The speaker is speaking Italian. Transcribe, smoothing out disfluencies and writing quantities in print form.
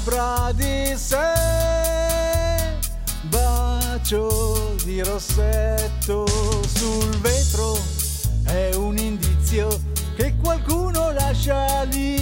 sopra di sé. Bacio di rossetto sul vetro è un indizio che qualcuno lascia lì.